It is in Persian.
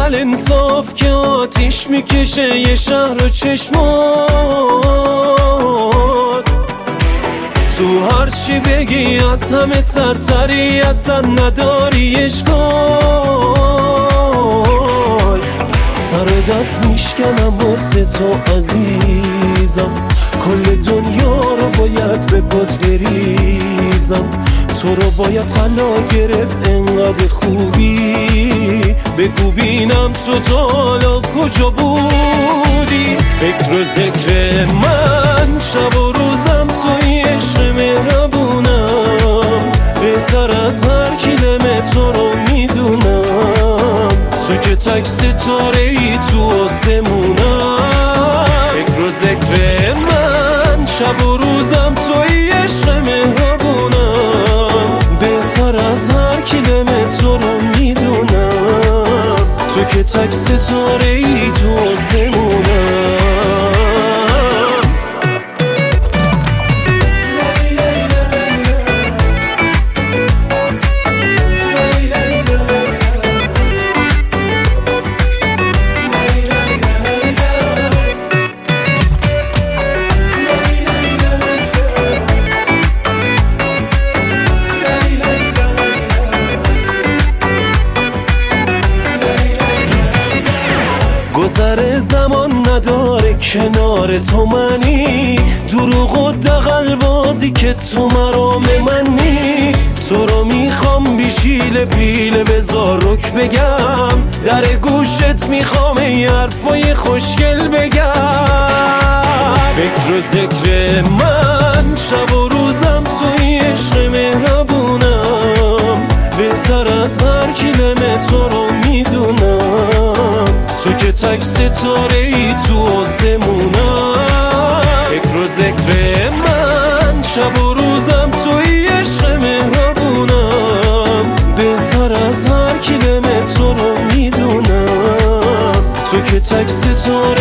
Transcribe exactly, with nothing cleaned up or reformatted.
انقدر انصاف که آتیش میکشه یه شهر و چشمات. تو هرچی بگی از همه سرتری، اصلا نداری اشکال. سر دست میشکنم واسه تو عزیزم، کل دنیا رو باید به پات بریزم. تو رو باید طلا گرفت انقدر خوبی، بگو بینم تو تا حالا کجا بودی. فکر و ذکر من شب و روزم توی عشق مهربونم، بهتر از هر کلمه تو رو میدونم. تو که تک ستاره ای تو آسمونم. فکر و ذکر من شب و روزم توی عشق مهربونم، بهتر از هر کلمه تو رو میدونم. تو که تک ستاره ای تو آسمونم. گذر زمان نداره کنار تو منی، دروغ و دغل‌بازی که تو مرام منی. تو رو میخوام بیشیل پیله بذار رک بگم، در گوشت میخوام ای حرفای خوشگل بگم. فکر و ذکر من شب و روزم توی عشق مهربونم، بهتر از هر کلمه تو رو میدونم. تو که تک ستاره ای تو آسمونم. فکر و ذکر من شب و روزم توی عشق مهربونم، بهتر از هر کلمه تو رو میدونم. تو که تک ستاره